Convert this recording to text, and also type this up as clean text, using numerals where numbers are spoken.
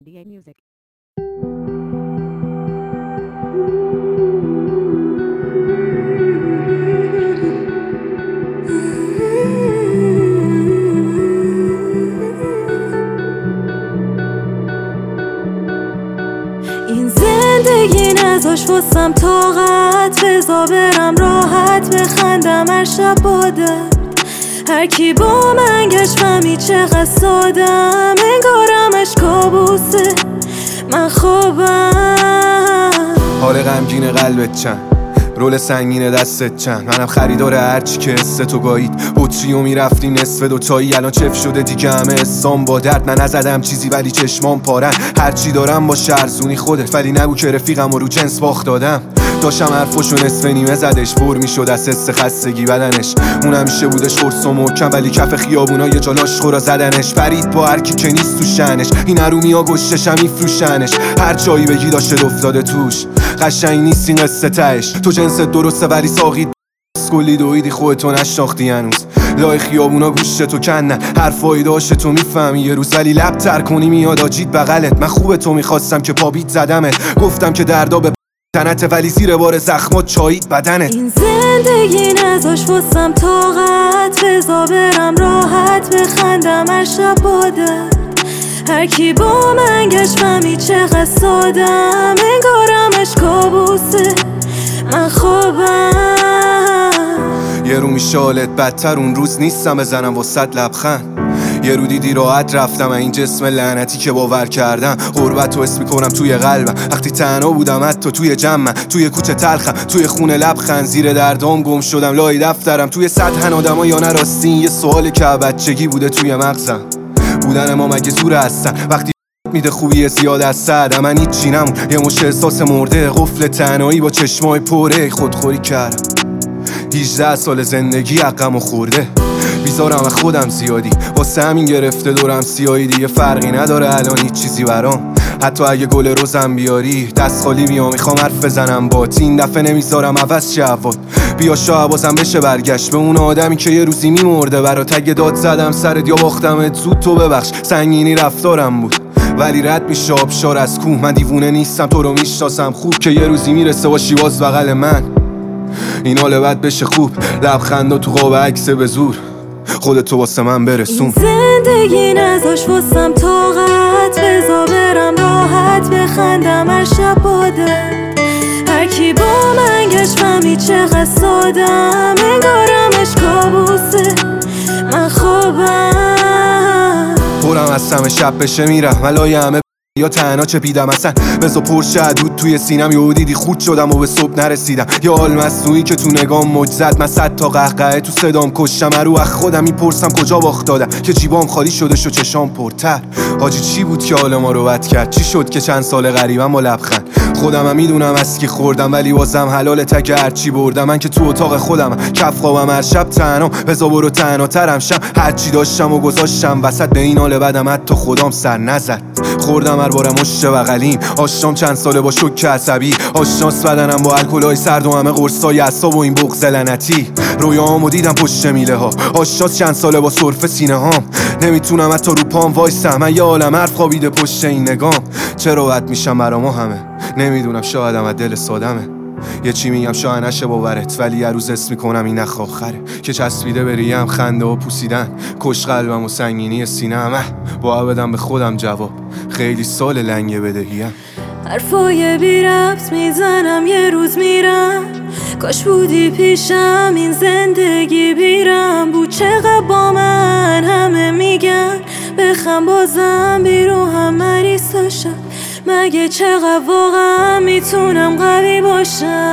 DA Music. این زندگی نذاش واسم طاقت، بزا برم راحت بخندم هر شب با درد. هر کی با من گشت فهمید چقدر سادم، انگارمش کابوسه من خوابم. حال غمگین قلبت چند، رول سنگین دستت چند، منم خریدار هرچی که حس تو گایید. بطری و میرفتی نصف دوتایی، الان چف شده دیگه همه حسام با درد. من نزدم چیزی ولی چشمام پارن، هرچی دارم با شرزونی خودت، ولی نگو که رفیقم و رو جنس باخت دادم. داشتم حرفاشو نصف نیمه زدش، پر میشد از حس خستگی بدنش. اون همیشه بودش قرص و محکم، ولی کف خیابونا یه جا لاشخورا زدنش. فرید با هرکی که نیست تو شنش، این حرومیا گشتشم میفروشنش. هر جایی بگی داشته افتاده توش، قشنگ نیست این قصه تهش. تو جنست درسته ولی ساقید کلی دویدی، خودتو نشناختی هنوز. لای خیابونا گوشت تو کنن، حرفایی داشته تو میفهمی یه روز، ولی لب تر کنی میاد آجید بغلت. من خوبه تو میخواستم که پابیت زدمت، گفتم که دردا به تنته ولی زیر بار زخمات چایید بدنت. این زندگی نذاش واسم طاقت، بزا برم راحت بخندم هر شب با درد. هر کی با من گشت فهمید چقدر سادم، انگارمش کابوسه من خوابم. یه رو میشالت بدتر، اون روز نیستم بزنم واسط لبخند. یه رو دیدی راحت رفتم این جسم لعنتی که باور کردم. غربت رو حس میکنم توی قلبم، وقتی تنها بودم حتی توی جمعم. توی کوچه تلخم، توی خونه لبخند، زیر دردام گم شدم لای دفترم. توی سطح آدما یا نراستین، یه سوالی که بچگی بوده توی مغزم. بودن ما مگه زور هستن وقتی میده خوبی زیاد از سرد؟ من هیچی نمون، یه مش احساس مرده، قفل تنهایی با چشمای پره. خودخوری کردم 18 سال زندگی حقمو خورده، بیزارم از خودم زیادی، واسه همین گرفته دورم سیاهی. دیگه فرقی نداره الان هیچ چیزی برام، حتی اگه گل روزم بیاری دست خالی میام. میخوام حرف بزنم بات، این دفعه نمیذارم عوض شه هوات. بیا شاید بازم بشه برگشت به اون آدمی که یه روزی میمرده برات. اگه داد زدم سرت یا باختمت زود تو ببخش، سنگینی رفتارم بود ولی رد میشه آبشار از کوه. من دیوونه نیستم، تو رو میشناسم خوب، که یه روزی میرسه باشی باز بغل من. این حال بد بشه خوب، لبخندا تو قاب عکس به زور، خودتو واسه من برسون. زندگی نذاش واسم طاقت، بزا برم راحت بخندم هر شب با درد. هر کی با من گشت فهمید چقدر سادم، انگارمش کابوسه من خوابم. پرم از همه شب بشه میرم ولای همه یا تنها چپیدم اصلا. بزا پرشه دود توی سینم، یهو دیدی خود شدم و به صبح نرسیدم. یا حال مصنوعی که تو نگام موج زد، من 100 تا قهقهه تو صدام کشتم. رو از خودم میپرسم کجا باخت دادم که جیبام خالی شده شو چشام پرتر. حاجی چی بود که حال ما رو بد کرد؟ چی شد که چند سال غریبم با لبخند؟ خودم هم میدونم از کی خوردم، ولی واسم حلاله تک هرچی بردم. من که تو اتاق خودم کف خوابم هر شب تنها، بزا برو تنها ترم شم. هرچی داشتم و گذاشتم وسط، به این حال بدم حتی خدام سر نزد. خوردم هر بارم مشت بغلیم، آشنام چند ساله با شوک عصبی. آشناس بدنم با الکلای سرد و همه قرصای عصاب و این بغض لعنتی. رویاهامو دیدم پشت میله ها، آشناس چند ساله با سرفه سینه هام. نمیتونم حتی رو پام وایسم، من یه عالم حرف خوابیده پشت این نگام. چرا بد میشم برا همه؟ نمیدونم، شایدم از دل سادمه. یه چی میگم شاید نشه باورت، ولی یه روز حس میکنم این نخ آخره که چسبیده بریم خنده و پوسیدن. کش قلبم و سنگینی سینه‌ام، با بدم به خودم جواب. خیلی سال لنگه بدهیم، حرفای بی ربط میزنم یه روز میرم. کاش بودی پیشم این زندگی بیرم بود. چقدر با من همه میگن بخم بازم بیرو هم مریض تاشم. مگه چقدر واقعا میتونم قوی باشم؟